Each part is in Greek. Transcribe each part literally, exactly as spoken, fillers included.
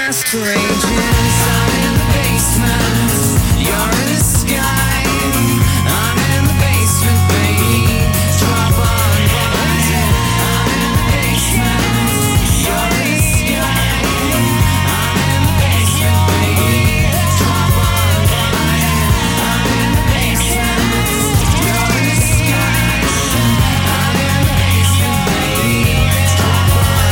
last rages. I'm in the basement, you're in the sky. I'm in the basement, baby. Drop on by. I'm in the basement, you're in the sky. I'm in the basement, baby. Drop on by. I'm in the basement, you're in the sky. I'm in the basement, baby. Drop on by.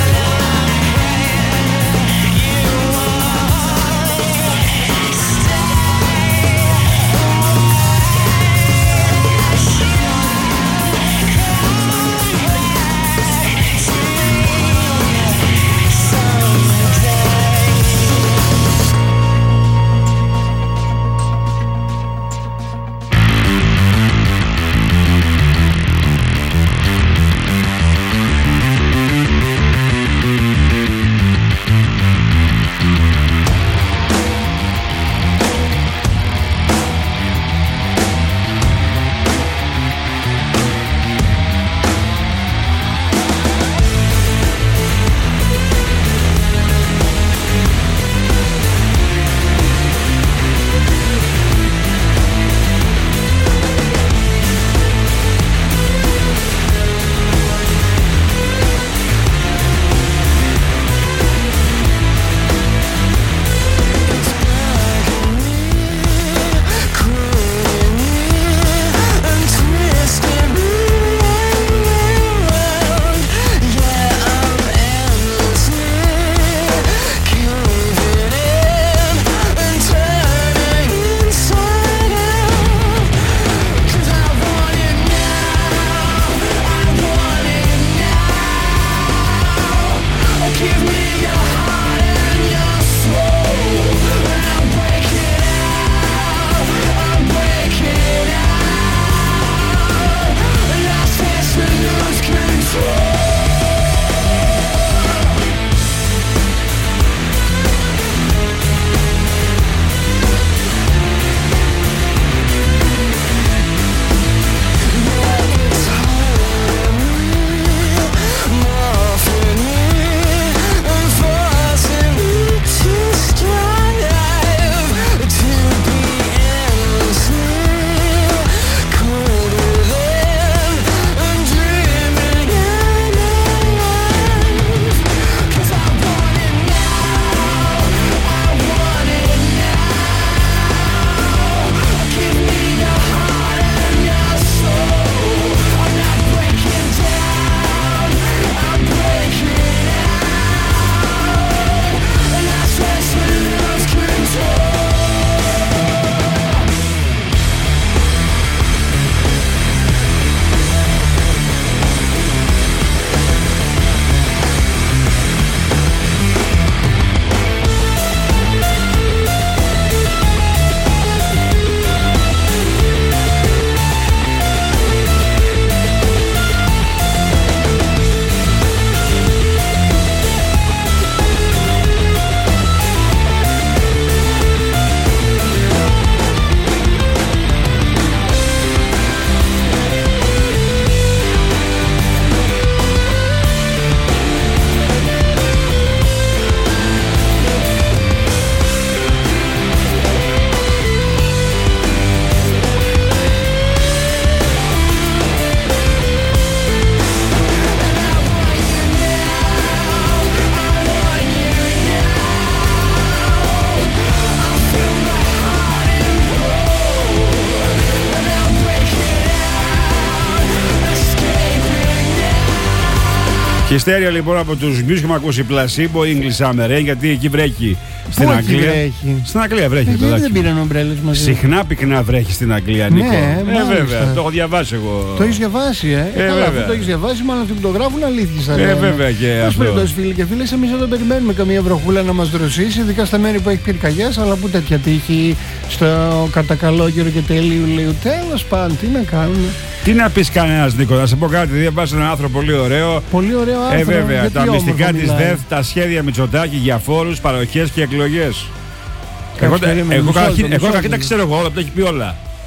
Χυστέρια λοιπόν από τους Μιους έχουμε ακούσει Placebo, English Summer Rain, γιατί εκεί βρέχει στην Πού Αγγλία. Βρέχει? Στην Αγγλία βρέχει. Ε, γιατί δεν πήραν ομπρέλες μαζί? Συχνά πυκνά βρέχει στην Αγγλία, Νίκο. Ναι, ε, βέβαια, το έχω διαβάσει εγώ. Το έχεις διαβάσει, ε. ε Καλά, βέβαια. αφού το έχεις διαβάσει, μάλλον αυτοί που το γράφουν αλήθειες θα Ε, λένε. βέβαια και Πώς αυτό. περιπτώσει, φίλοι και φίλες, εμείς εδώ περιμένουμε καμία βροχούλα να μας δροσίσει, ειδικά στα μέρη που έχει πυρκαγιές, αλλά που τέτοια τύχη στο κατακαλόγερο και τέλειου Ιουλίου. Τέλος πάντων, τι να κάνουμε. Τι να πεις κανένας, Νίκο, να σε πω κάτι. Διαβάζω έναν άνθρωπο πολύ ωραίο. Πολύ ωραίο άνθρωπο. Ε, βέβαια, τα μυστικά της ΔΕΘ, τα σχέδια Μητσοτάκη για φόρους, παροχές και εκλογές. Εγώ, εγώ, εγώ, εγώ τα ξέρω εγώ όλα, τα έχει πει όλα.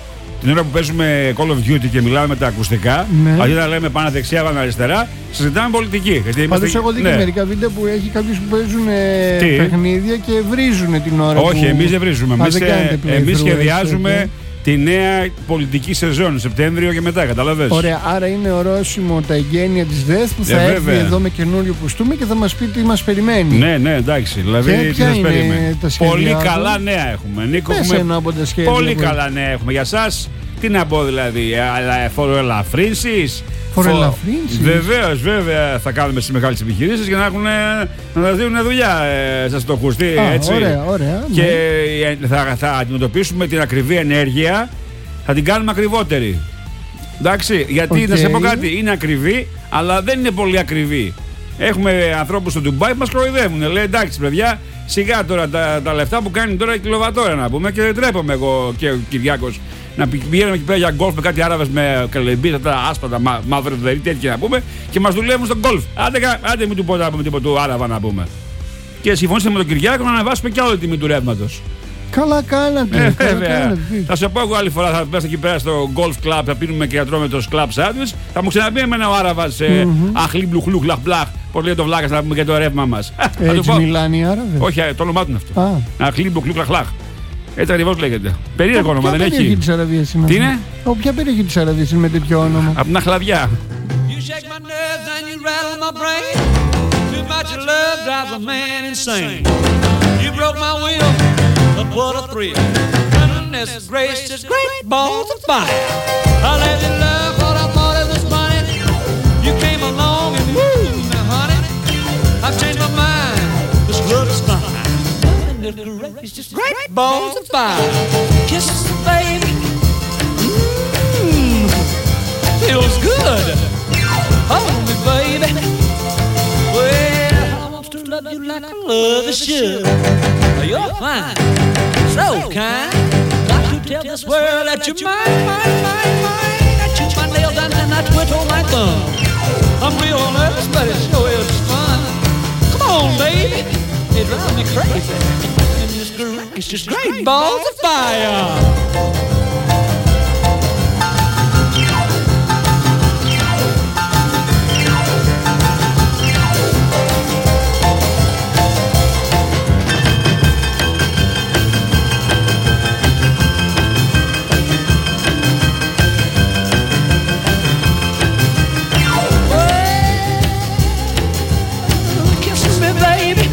την ώρα που παίζουμε Call of Duty και μιλάμε με τα ακουστικά, Ναι. αντί να λέμε πάνω δεξιά, πάνω αριστερά, συζητάμε πολιτική. Γιατί Πάντως είμαστε- έχω δει ναι. και μερικά βίντεο που έχει κάποιους που παίζουν ε, Τι? παιχνίδια και βρίζουν την ώρα Όχι, που... εμείς δεν βρίζουμε. Α, Εμείς, δεν κάνετε ε, εμείς playthrough, σχεδιάζουμε έτσι, τη νέα πολιτική σεζόν, Σεπτέμβριο και μετά, καταλαβες. Ωραία, άρα είναι ορόσημο τα εγγένεια της ΔΕΘ που θα Ε, έρθει βέβαια. εδώ με καινούριο κουστούμι και θα μας πει τι μας περιμένει. Ναι, ναι, εντάξει. Δηλαδή, Και τι ποια σας είναι περίμενε. τα σχέδιά Πολύ του? καλά νέα έχουμε. Νίκο, Πες έχουμε ένα από τα σχέδια πολύ που καλά νέα έχουμε για σας. Τι να πω δηλαδή, φοροελαφρύνσεις. Φοροελαφρύνσεις? Βεβαίως, βέβαια θα κάνουμε στις μεγάλες επιχειρήσεις για να, έχουν, να τα δίνουν δουλειά ε, σας το κουστί, Α, έτσι. ωραία, ωραία, Και ναι. ε, θα, θα αντιμετωπίσουμε την ακριβή ενέργεια, θα την κάνουμε ακριβότερη. Εντάξει, γιατί Οκ. να σε πω κάτι, είναι ακριβή, αλλά δεν είναι πολύ ακριβή. Έχουμε ανθρώπους στο Ντουμπάι που μας κοροϊδεύουν. Λέει εντάξει, παιδιά, σιγά τώρα τα, τα λεφτά που κάνει τώρα η κιλοβατόρα να πούμε. Και δεν τρέπομαι εγώ και ο Κυριάκος να πη- πηγαίνουμε εκεί πέρα για γκολφ με κάτι Άραβες με καλεμπίτα, τα άσπατα, μα, μαύροδερή, τέτοια να πούμε. Και μας δουλεύουν στο γκολφ. Άντε, κα- άντε μην του πω να πούμε τίποτα του Άραβα να πούμε. Και συμφωνήσαμε με τον Κυριάκο να ανεβάσουμε κι άλλο την τιμή του ρεύματος. Καλά κάνατε. Ε, καλά βέβαια. κάνατε. Θα σου πω εγώ άλλη φορά, θα πας εκεί πέρα στο golf club, θα πίνουμε και θα τρώμε το club sandwich. Θα μου ξαναπεί εμένα ο Άραβας ε, αχλή μπλουχλού χλαχ μπλαχ. Πώς λέει το βλάκας να πούμε και το ρεύμα μας. Θα του Έτσι πω. μιλάνε οι Άραβες. Όχι, ε, το όνομά του είναι αυτό. Α. Αχλή μπλουχλού χλαχ μπλαχ. Έτσι ακριβώς λέγεται. Περίεργο όνομα, Ποια δεν περιοχή έχει. της Αραβίας είναι Τι αυτή? είναι? Ο, ποια περιοχή της Αραβίας είναι με τέτοιο όνομα? Από την Αχλαδιά. You shake my nerves and you rattle my brain. Too much of love drives a man insane. You broke my will, but what a thrill. Goodness gracious, great balls of fire. I let you love what I thought it was funny. You came along and wooed me, honey. I've changed my mind, this love is fine. Goodness gracious, great balls of fire. Kisses, baby. Mmm, feels good. Hold me, baby. Well, I want to love you like I love you should. You're fine, so kind. Got to tell this world that you're mine, mine, mine, mine. I chew my nails and then I twiddle my thumb. I'm real nervous, but it sure is fun. Come on, baby. It drives me crazy. And this girl, it's just great balls of fire. Kisses me, baby.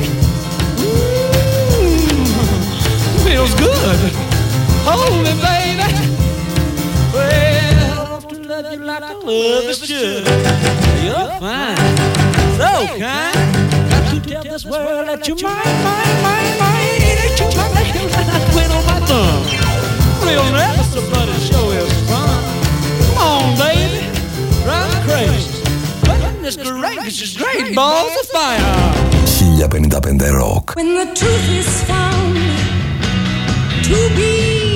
Ooh, feels good. Hold me, baby. Well, I want to love you like I love you should. You're fine, so kind. Got to tell this world that you're mine, mine, mine, mine. That you're my nails and I twiddle my thumb. Real nervous, but it sure is fun. Come on, baby, drive me crazy. Goodness gracious, great balls of fire. χίλια πενήντα πέντε Rock. When the truth is found to be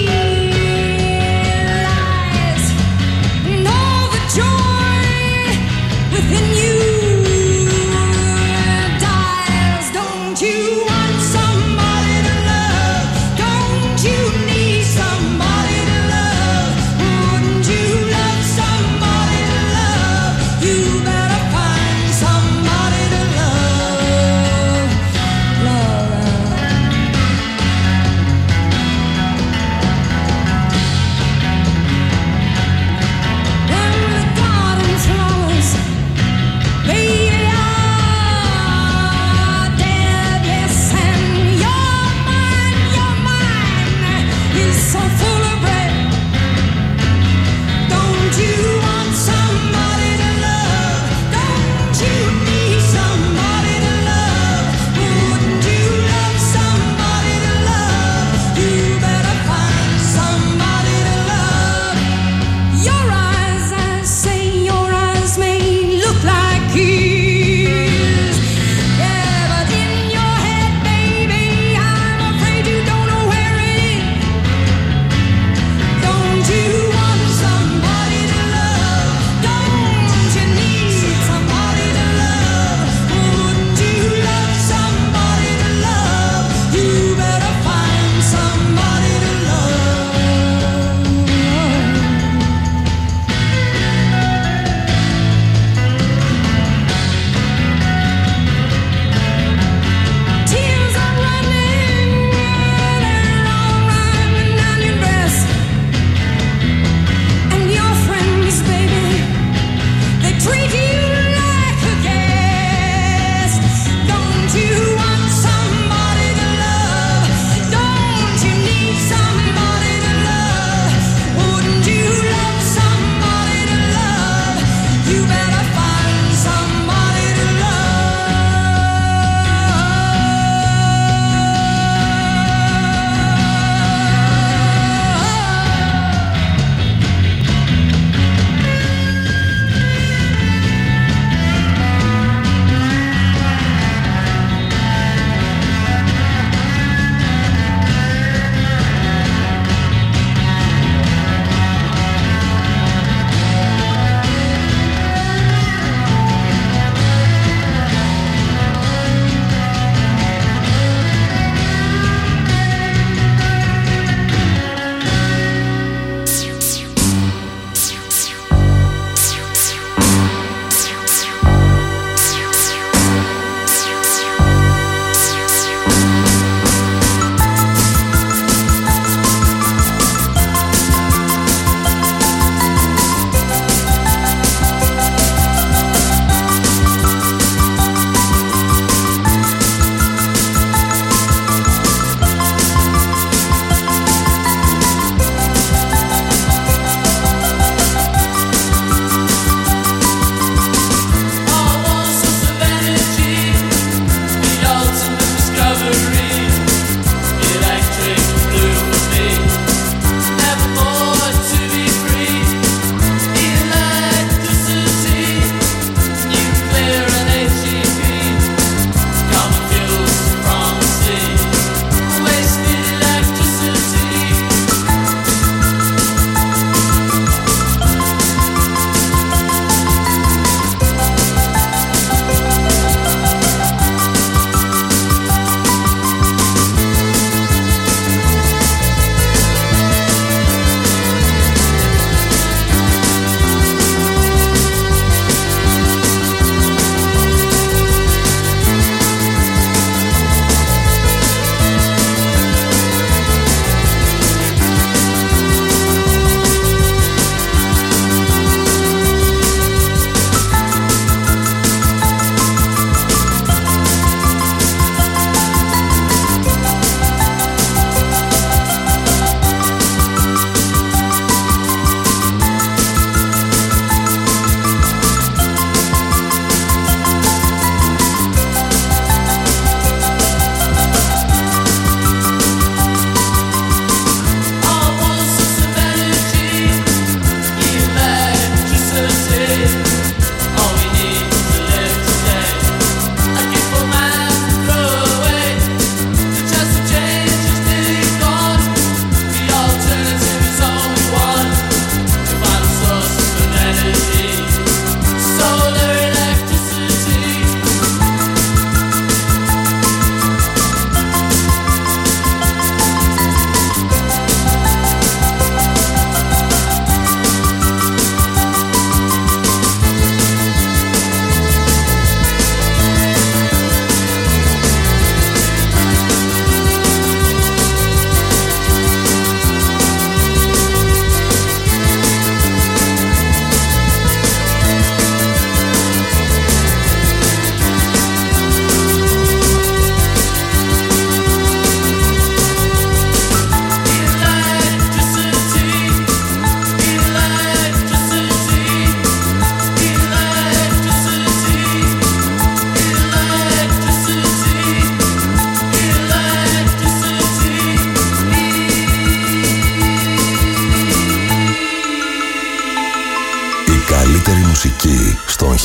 lies, and all the joy within you dies. Don't you want somebody to love? Don't you need somebody to love? Wouldn't you love somebody to love? You better find somebody to love. Love.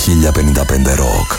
χίλια πενήντα πέντε Rock.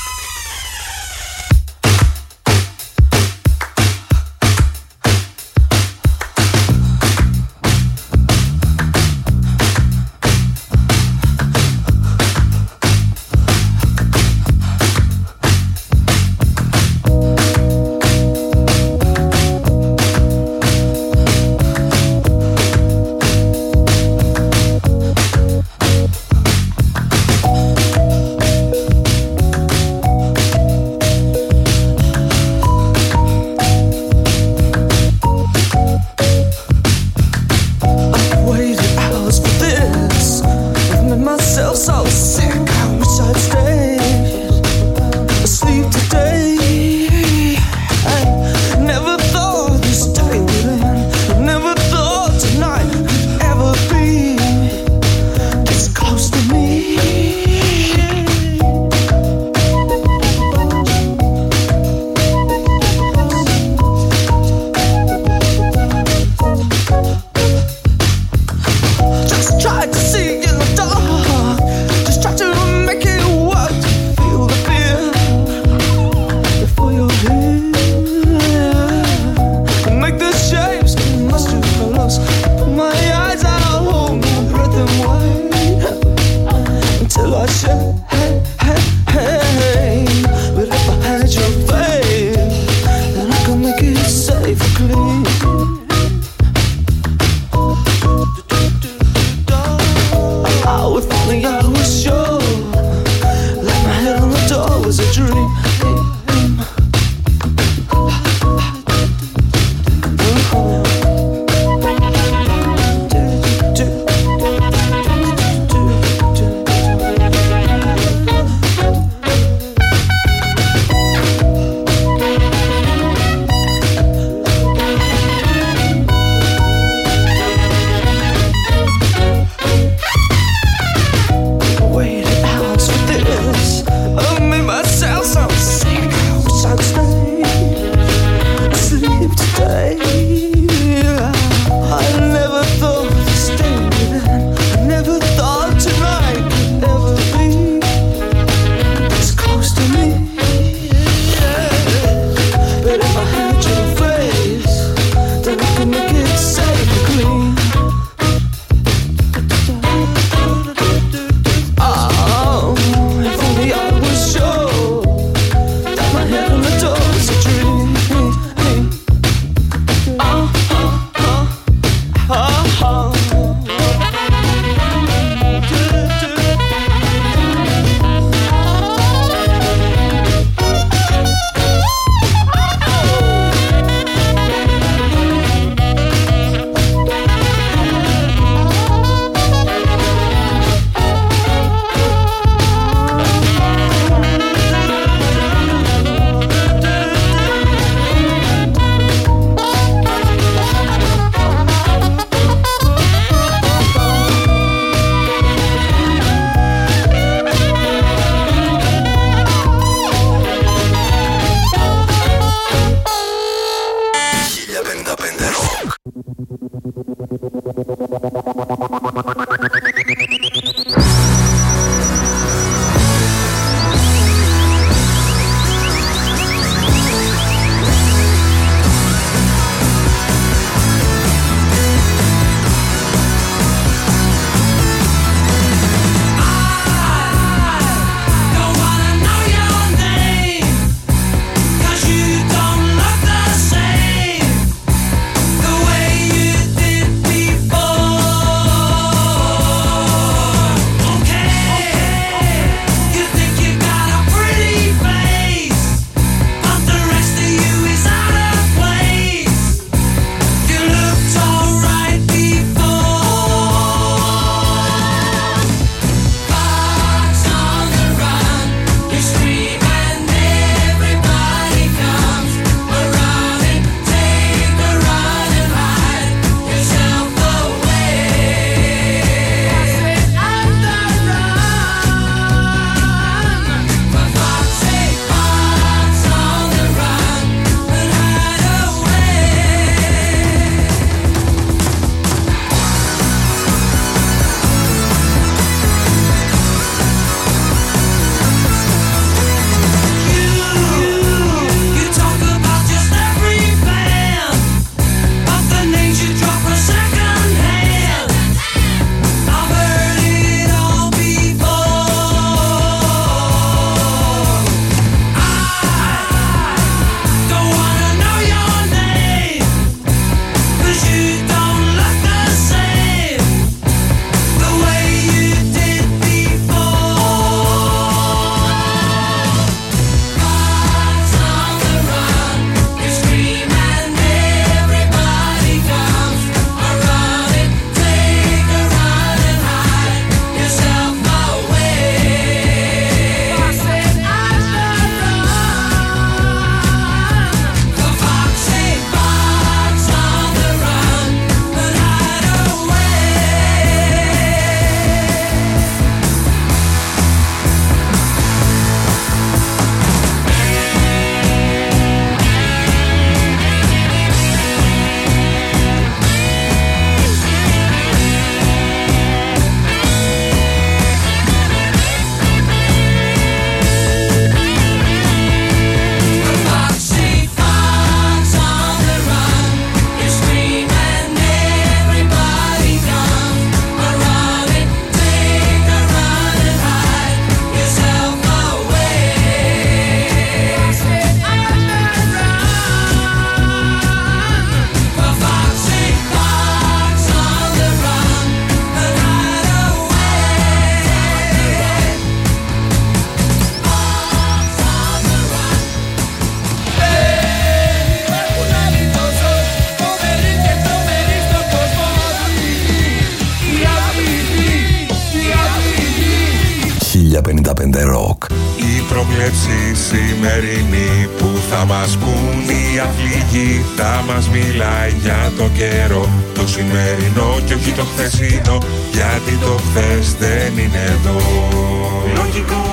πέντε ροκ. Η πρόβλεψη σημερινή που θα μας πουν οι αφλήγοι, θα μας μιλάει για το καιρό, το σημερινό και όχι το χθεσινό, γιατί το χθες δεν είναι εδώ. Λογικό.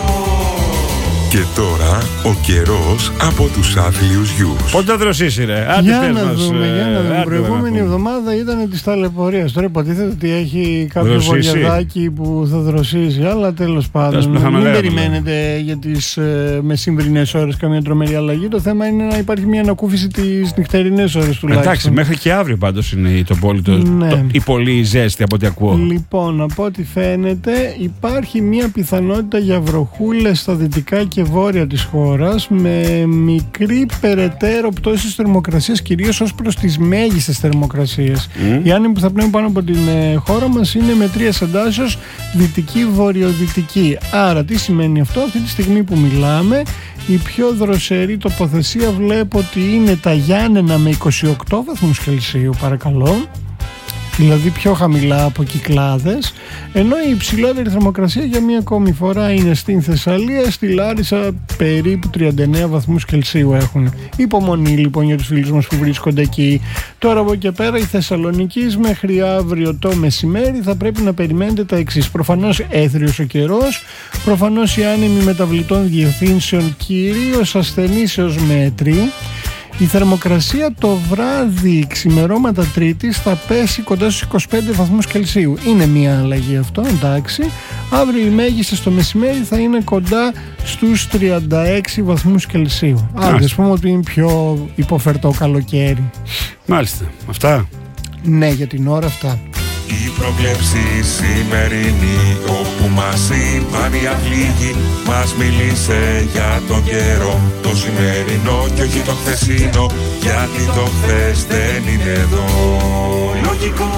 Και τώρα ο καιρός από τους άθλιους γιους. Πότε θα δροσίσει, ρε? Άντε, Για πες να μας, δούμε, ε, για να δούμε. άντε, Προηγούμενη να πούμε. εβδομάδα ήταν της ταλαιπωρίας. Τώρα υποτίθεται ότι έχει κάποιο Δροσίσει. βολιαδάκι που θα δροσίσει. Αλλά τέλος Τέλος πάντων, που θα μην με λέγαμε. περιμένετε για τις ε, μεσημβρινές ώρες καμία τρομερή αλλαγή. Το θέμα είναι να υπάρχει μια ανακούφιση τις νυχτερινές ώρες τουλάχιστον. Εντάξει, μέχρι και αύριο πάντως είναι το πολύ, το, Ναι. το, η πολύ ζέστη από ό,τι ακούω. Λοιπόν, από ό,τι φαίνεται υπάρχει μια πιθανότητα για βροχούλες στα δυτικά και βόρεια της χώρας με μικρή περαιτέρω πτώση της θερμοκρασίας, κυρίως ως προς τις μέγιστες θερμοκρασίες. Mm. Οι άνεμοι που θα πνέουν πάνω από την ε, χώρα μας είναι με τρία εντάσσεως δυτική-βορειοδυτική. Άρα τι σημαίνει αυτό? Αυτή τη στιγμή που μιλάμε η πιο δροσερή τοποθεσία βλέπω ότι είναι τα Γιάννενα με είκοσι οκτώ βαθμούς Κελσίου, παρακαλώ. Δηλαδή πιο χαμηλά από Κυκλάδες, ενώ η υψηλότερη θερμοκρασία για μία ακόμη φορά είναι στην Θεσσαλία, στη Λάρισα περίπου τριάντα εννέα βαθμούς Κελσίου έχουν. Υπομονή λοιπόν για τους φίλους μας που βρίσκονται εκεί. Τώρα από εκεί πέρα η Θεσσαλονικής μέχρι αύριο το μεσημέρι θα πρέπει να περιμένετε τα εξής. Προφανώς έθριος ο καιρός, προφανώς οι άνεμοι μεταβλητών διευθύνσεων κυρίως ασθενήσεως μέτρη. Η θερμοκρασία το βράδυ ξημερώματα Τρίτης θα πέσει κοντά στους είκοσι πέντε βαθμούς Κελσίου. Είναι μια αλλαγή αυτό, εντάξει. Αύριο οι μέγιστες στο μεσημέρι θα είναι κοντά στους τριάντα έξι βαθμούς Κελσίου. Άρα ας πούμε ότι είναι πιο υποφερτό καλοκαίρι. Μάλιστα. Αυτά. Ναι, για την ώρα αυτά. Η πρόβλεψη σημερινή όπου μας είπαν οι αφλήγοι, μας μίλησε για τον καιρό, το σημερινό και όχι το χθεσινό, γιατί το χθες δεν είναι εδώ. Λογικό.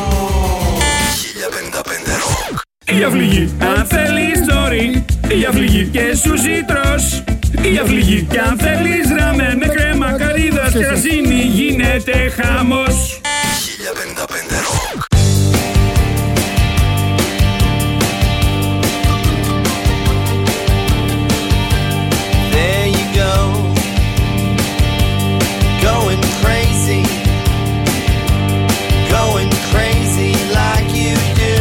χίλια πενήντα πέντε ροκ. Η αυληγή, αν θέλεις νωρί, η αυληγή και σούσι τρως. Η αυληγή, και αν θέλεις ραμέ με κρέμα καρύδας και ρασίνη, γίνεται χαμός. χίλια πενήντα πέντε ροκ. There you go, going crazy, going crazy like you do.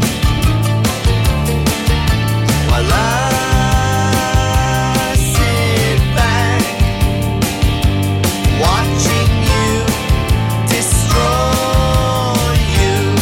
While I sit back, watching you destroy you.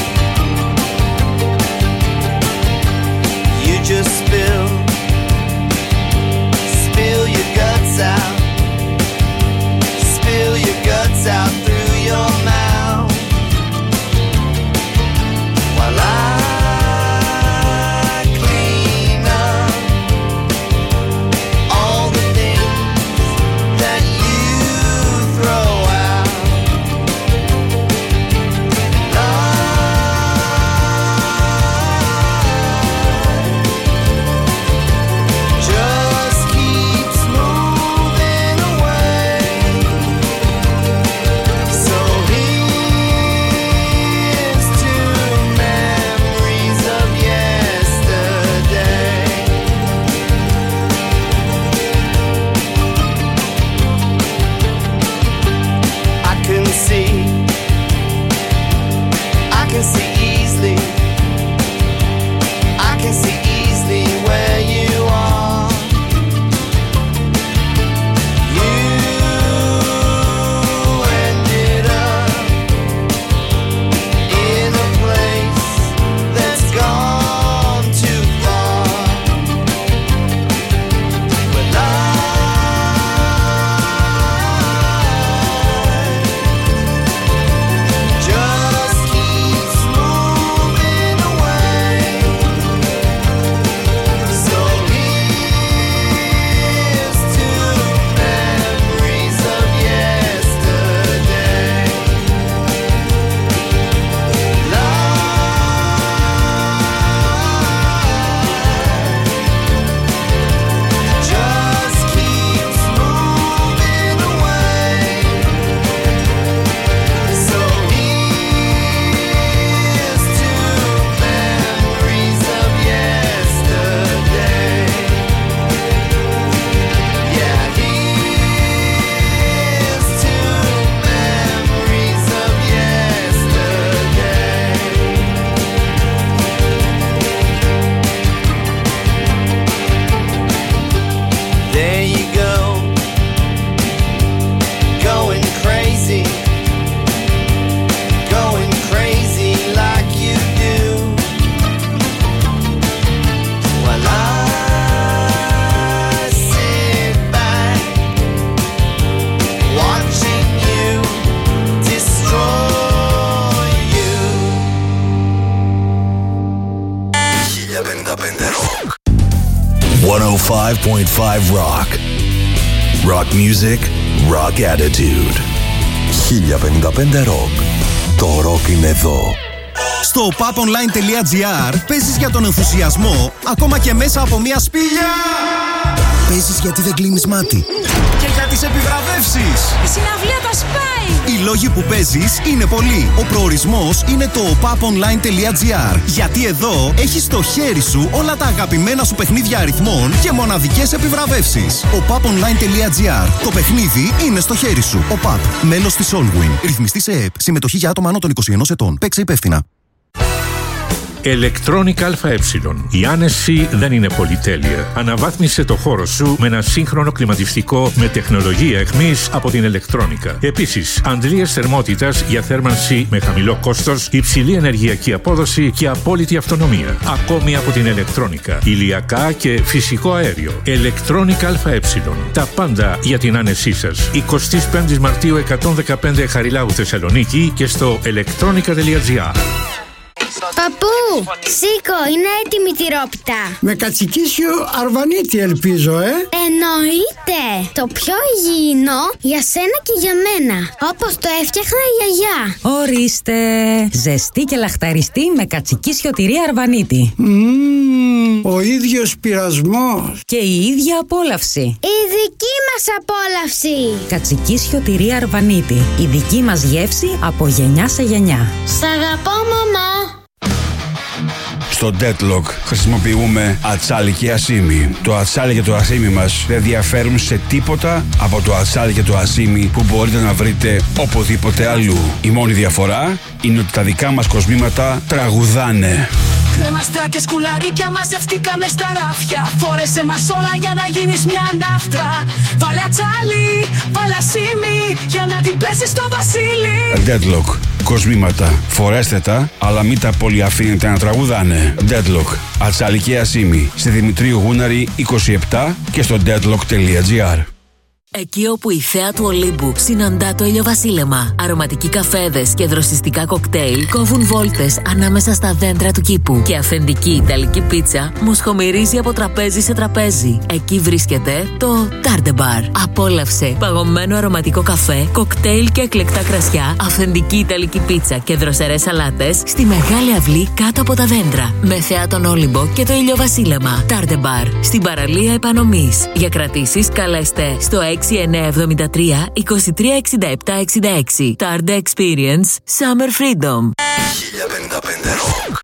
five point five Rock. Rock music, rock attitude. χίλια πενήντα πέντε Rock. Το rock είναι εδώ. Στο paponline.gr παίζεις για τον ενθουσιασμό, ακόμα και μέσα από μια σπήλια. Παίζεις γιατί δεν κλείνεις μάτι. Και για τις επιβραβεύσεις. Η συναυλία θα σπάει. Οι λόγοι που παίζεις είναι πολλοί. Ο προορισμός είναι το paponline.gr. Γιατί εδώ έχεις στο χέρι σου όλα τα αγαπημένα σου παιχνίδια αριθμών και μοναδικές επιβραβεύσεις. Ο paponline.gr. Το παιχνίδι είναι στο χέρι σου. Ο παπ. Μέλος της Allwin. Ρυθμιστή σε ΕΕΠ. Συμμετοχή για άτομα άνω των είκοσι ενός ετών. Παίξε υπεύθυνα. Electronic ΑΕ. Η άνεση δεν είναι πολυτέλεια. Αναβάθμισε το χώρο σου με ένα σύγχρονο κλιματιστικό με τεχνολογία εχμής από την Electronica. Επίσης, αντλίες θερμότητας για θέρμανση με χαμηλό κόστος, υψηλή ενεργειακή απόδοση και απόλυτη αυτονομία. Ακόμη από την Electronica. Ηλιακά και φυσικό αέριο. Electronic ΑΕ. Τα πάντα για την άνεσή σας. εικοστή πέμπτη Μαρτίου εκατόν δεκαπέντε Χαριλάου Θεσσαλονίκη και στο electronica.gr. Παππού, σήκω, είναι έτοιμη η τυρόπιτα. Με κατσικίσιο αρβανίτη ελπίζω, ε. Εννοείται. Το πιο υγιεινό για σένα και για μένα. Όπως το έφτιαχνα η γιαγιά. Ορίστε. Ζεστή και λαχταριστή με κατσικίσιο τυρί αρβανίτη. Μμμ, ο ίδιος πειρασμός. Και η ίδια απόλαυση. Η δική μας απόλαυση. Κατσικίσιο τυρί αρβανίτη. Η δική μας γεύση από γενιά σε γενιά. Σ' αγαπώ, μαμά. Στο Deadlock χρησιμοποιούμε ατσάλι και ασίμι. Το ατσάλι και το ασίμι μας δεν διαφέρουν σε τίποτα από το ατσάλι και το ασίμι που μπορείτε να βρείτε οπουδήποτε αλλού. Η μόνη διαφορά είναι ότι τα δικά μας κοσμήματα τραγουδάνε. Κρεμαστά και σκουλαρίκια μαζευτήκαμε στα ράφια. Φόρεσε μας όλα για να γίνεις μια ναύτρα. Βάλε ατσάλι, βάλε ασίμι για να την πέσεις στο βασίλι. Deadlock. Κοσμήματα. Φορέστε τα, αλλά μην τα πολύ αφήνετε να τραγουδάνε. Deadlock. Ατσάλι και ασίμι. Στη Δημητρίου Γούναρη είκοσι επτά και στο deadlock.gr. Εκεί όπου η θέα του Ολύμπου συναντά το ηλιοβασίλεμα, αρωματικοί καφέδες και δροσιστικά κοκτέιλ κόβουν βόλτες ανάμεσα στα δέντρα του κήπου και αυθεντική ιταλική πίτσα μοσχομυρίζει από τραπέζι σε τραπέζι. Εκεί βρίσκεται το Tarde Bar. Απόλαυσε παγωμένο αρωματικό καφέ, κοκτέιλ και εκλεκτά κρασιά, αυθεντική ιταλική πίτσα και δροσερές σαλάτες στη μεγάλη αυλή κάτω από τα δέντρα. Με θέα τον Όλυμπο και το ηλιοβασίλεμα. Tarde Bar. Στην παραλία Επανομής. Για κρατήσεις καλέστε στο έξι εννιά εβδομήντα τρία είκοσι τρία εξήντα επτά εξήντα έξι. Tarde Experience Summer Freedom. χίλια πενήντα πέντε Rock.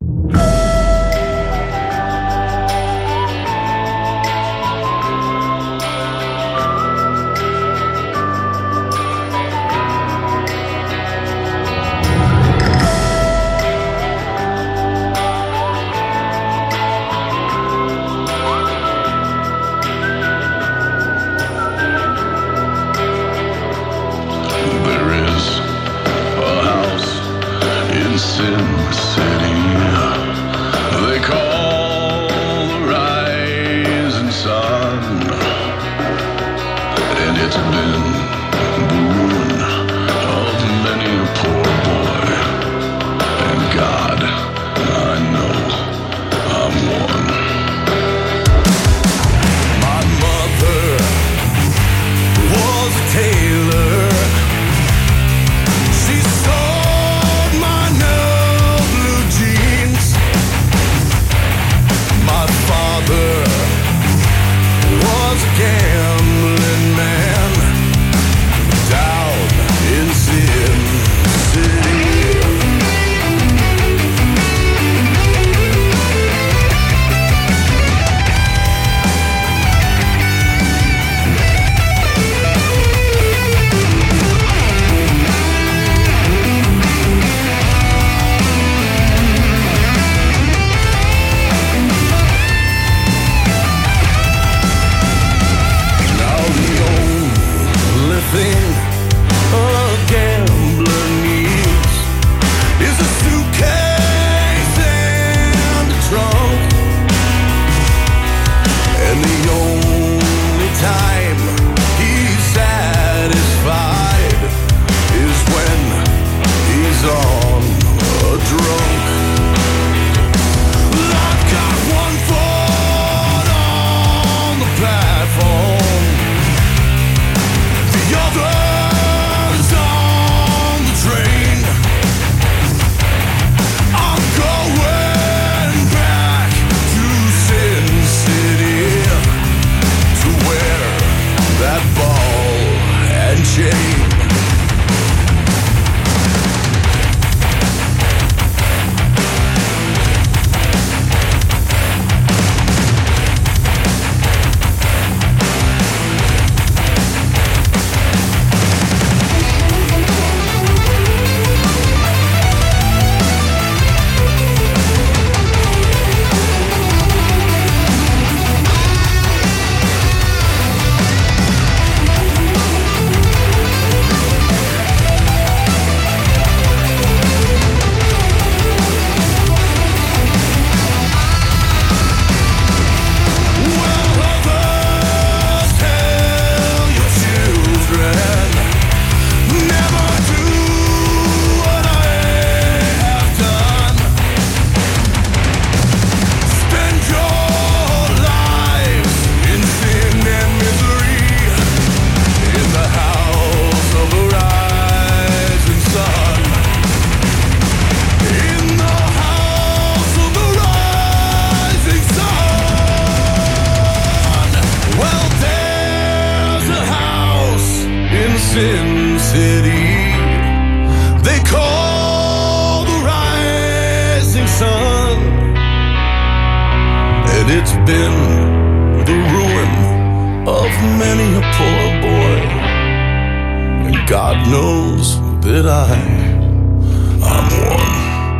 Sin City, they call the rising sun, and it's been the ruin of many a poor boy, and God, I know I'm one. My mother was a tailor. She saw It's been the ruin of many a poor boy, and God knows that I, I'm one.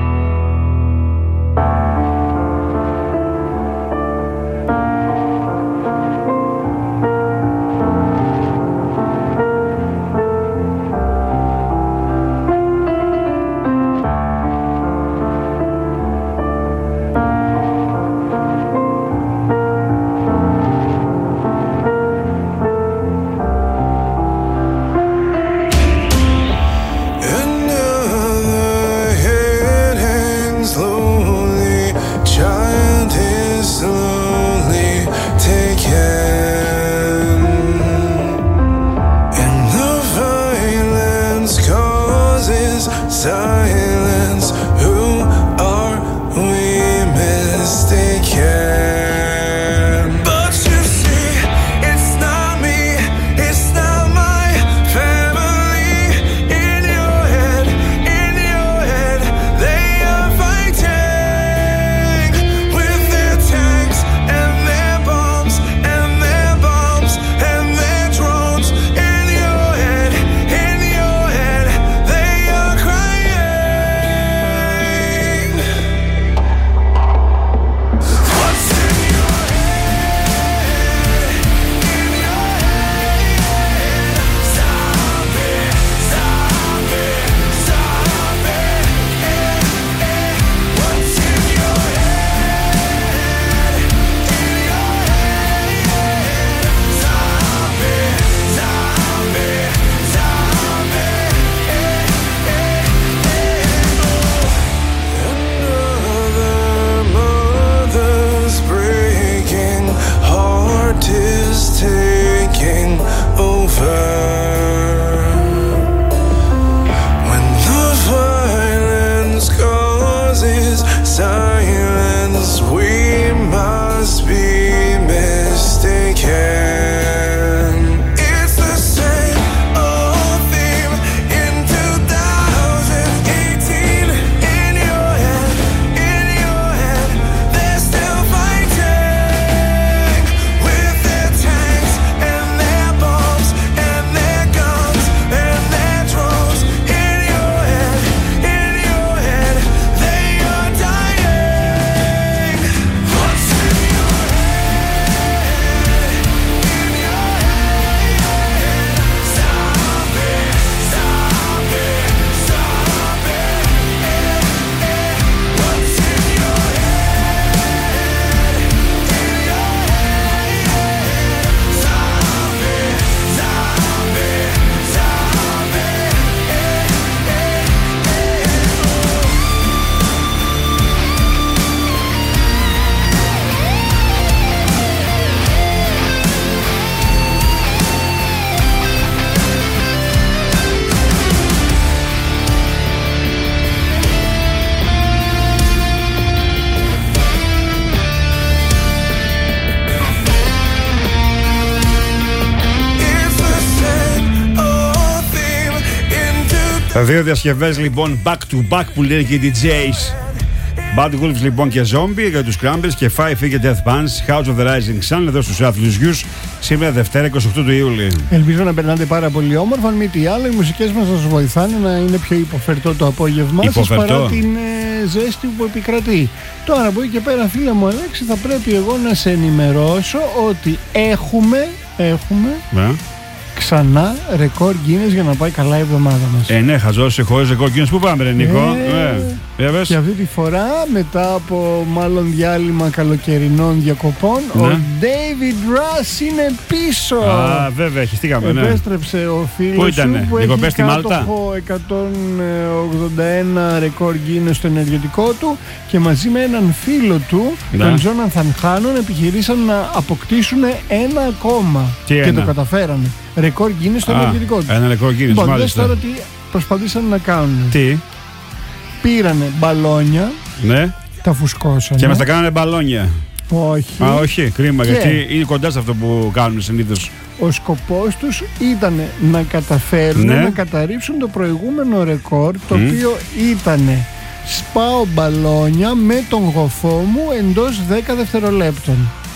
Δύο διασκευές λοιπόν back to back που λένε και οι ντι τζέις. Bad Wolves λοιπόν και Zombie για τους Crambles και Five Finger Death Punch, House of the Rising Sun εδώ στους Άθλους Γιους σήμερα Δευτέρα είκοσι οκτώ του Ιούλη. Ελπίζω να περνάτε πάρα πολύ όμορφα. Αν μη τι άλλο, οι μουσικές μας θα σας βοηθάνε να είναι πιο υποφερτό το απόγευμά σας παρά την ε, ζέστη που επικρατεί. Τώρα από εκεί και πέρα, φίλε μου Αλέξη, θα πρέπει εγώ να σε ενημερώσω ότι έχουμε, έχουμε yeah. ξανά ρεκόρ Guinness για να πάει καλά η εβδομάδα μας. Ε, ναι, χαζός, χωρίς ρεκόρ Guinness που πάμε, ρε Νίκο. Ε, ε, και αυτή τη φορά, μετά από μάλλον διάλειμμα καλοκαιρινών διακοπών, ναι. ο David Russ είναι πίσω. Α, βέβαια, χυστήκαμε, ναι. Επέστρεψε ο φίλος Πού ήτανε, σου που διακοπές έχει στη Μάλτα. κάτοχο εκατόν ογδόντα ένα ρεκόρ Guinness στο ενεργητικό του και μαζί με έναν φίλο του, ναι. τον Τζόναθαν Χάνον, επιχειρήσαν να αποκτήσουν ένα ακόμα. Τι και ένα? το καταφέρανε. Ρεκόρ Guinness στο ενεργητικό του. Ένα ρεκόρ Guinness, λοιπόν, μάλιστα. τώρα τι προσπαθήσαν να κάνουν. Τι? Πήρανε μπαλόνια, ναι. τα φουσκώσανε. Και μας τα κάνανε μπαλόνια. Όχι. Α, όχι, κρίμα, και γιατί είναι κοντά σε αυτό που κάνουν συνήθως. Ο σκοπός τους ήταν να καταφέρουν, ναι. να καταρρύψουν το προηγούμενο ρεκόρ, το mm. οποίο ήταν Σπάω μπαλόνια με τον γοφό μου εντός δέκα δευτερολέπτων.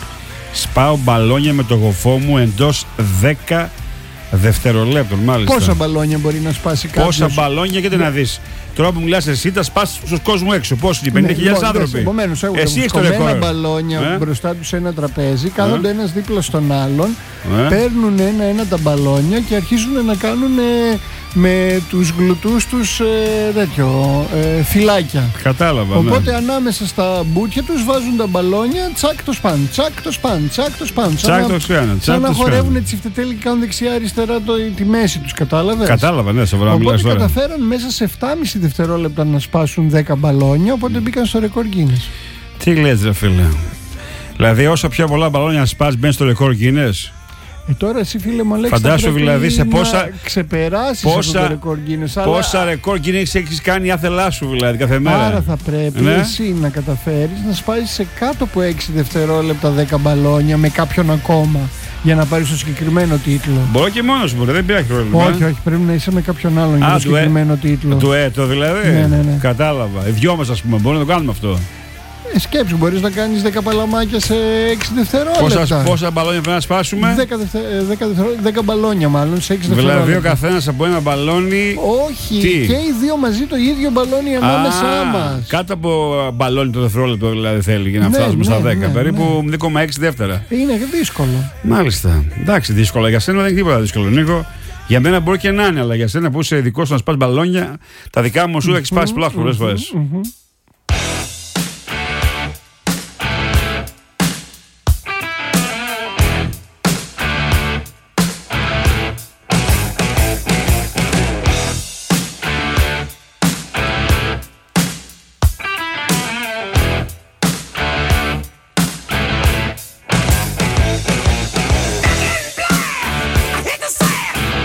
Σπάω μπαλόνια με τον γοφό μου εντός δέκα δευτερολέπτων, μάλιστα. Πόσα μπαλόνια μπορεί να σπάσει κάποιος? Πόσα μπαλόνια, γιατί Ναι. να δεις. Τώρα που μιλάς εσύ, τα σπάς στους κόσμου έξω. Πόσοι, Ναι, πενήντα χιλιάδες λοιπόν, άνθρωποι. επομένως, έχουν Εσύ έχεις το κομμένα ρεκόρ. μπαλόνια Ε? μπροστά τους σε ένα τραπέζι, κάθονται Ε? ένας δίπλα στον άλλον, Ε? παίρνουν ένα-ένα τα μπαλόνια και αρχίζουν να κάνουν ε, με τους γλουτούς τους ε, τέτοιο, ε, φυλάκια. Κατάλαβα. Οπότε ναι. ανάμεσα στα μπούτια τους βάζουν τα μπαλόνια, τσακ το σπαν, τσακ το σπαν, τσακ το σπαν. Τσακ το σπαν, Σαν τσακ να το σπαν. χορεύουν τσιφτετέλη και κάνουν δεξιά-αριστερά το, τη μέση τους, κατάλαβες? Κατάλαβα, ναι, σοβαρά Οπότε μιλάς τώρα. καταφέραν μέσα σε επτάμισι δευτερόλεπτα να σπάσουν δέκα μπαλόνια, οπότε μπήκαν στο ρεκόρ Guinness. Τι λες, ρε φίλε. Δηλαδή, όσο πιο πολλά μπαλόνια σπάς, μπαίνεις στο ρεκόρ Guinness. Ε, τώρα εσύ, φίλε μου, Αλέξη, Φαντάσου, θα πρέπει δηλαδή, σε πόσα- να ξεπεράσεις αυτό πόσα- το ρεκόρ Guinness. Πόσα αλλά... ρεκόρ Guinness έχεις κάνει άθελά σου, δηλαδή, κάθε μέρα. Άρα θα πρέπει Ναι. εσύ να καταφέρεις να σπάσεις σε κάτω από έξι δευτερόλεπτα δέκα μπαλόνια με κάποιον ακόμα για να πάρεις το συγκεκριμένο τίτλο. Μπορώ και μόνος μου, ρε, δεν πειράζει πρόβλημα. Όχι, όχι, πρέπει να είσαι με κάποιον άλλον για Α, το του ε- συγκεκριμένο τίτλο. Του έτο δηλαδή. Ναι, ναι, ναι. Κατάλαβα. Οι δυο μας, ας πούμε, μπορούμε να το κάνουμε αυτό. Ε, σκέψου, μπορείς να κάνεις δέκα παλαμάκια σε έξι δευτερόλεπτα. Πόσα, πόσα μπαλόνια πρέπει να σπάσουμε. δέκα, δευτε, ε, δέκα, δευτερόλεπτα, δέκα μπαλόνια μάλλον σε έξι δευτερόλεπτα. Δηλαδή ο καθένας από ένα μπαλόνι. Όχι, Τι? και οι δύο μαζί το ίδιο μπαλόνι ανάμεσά Α, μας. Κάτω από μπαλόνι το δευτερόλεπτο δηλαδή θέλει για να Ναι, φτάσουμε ναι, στα δέκα. ναι, περίπου δύο κόμμα έξι δεύτερα. Είναι δύσκολο. Μάλιστα. Εντάξει, δύσκολα. Για σένα δεν είναι τίποτα δύσκολο, Νίκο. Για μένα μπορεί και να είναι, αλλά για σένα που είσαι ειδικό να σπάς μπαλόνια, τα δικά μου σου έχει σπάσει πολλά πολλές φορές.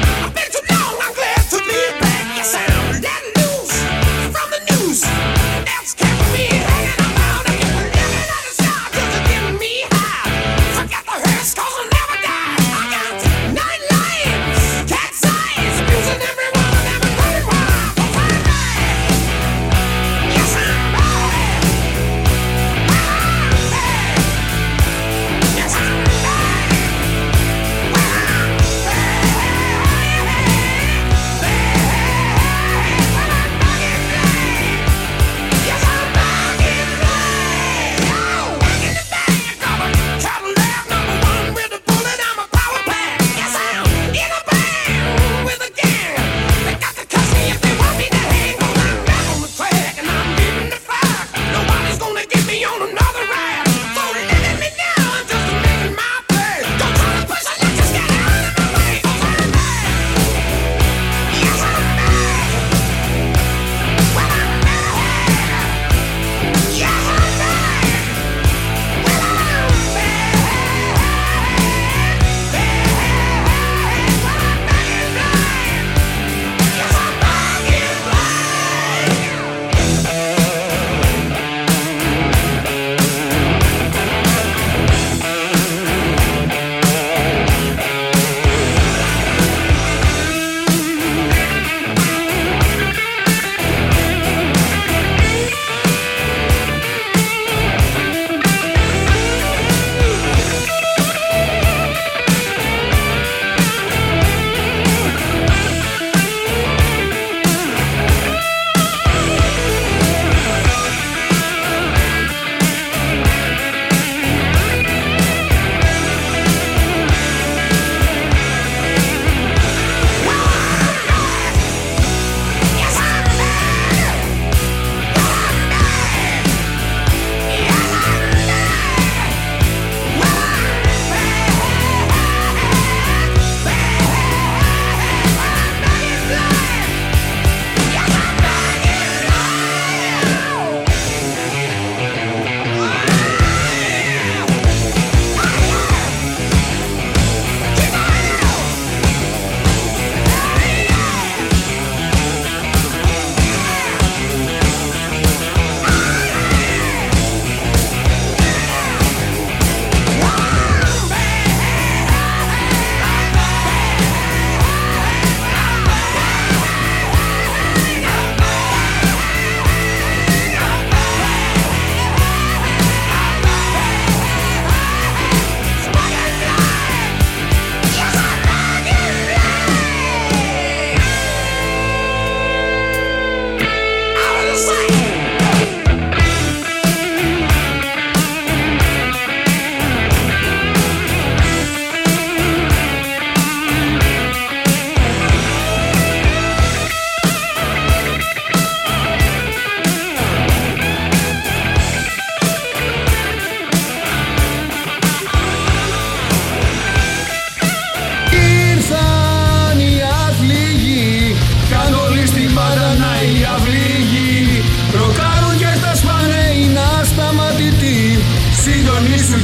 From the news,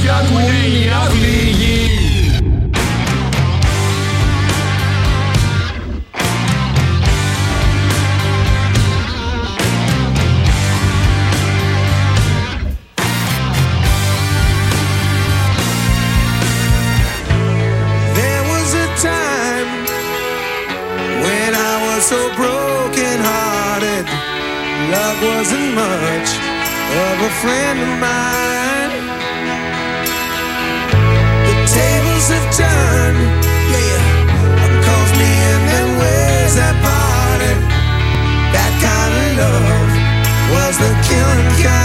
αλήθεια που είναι η αυλή γη. So broken hearted, love wasn't much of a friend of mine. The tables have turned, yeah, calls me in them ways that parted. That kind of love was the killing kind.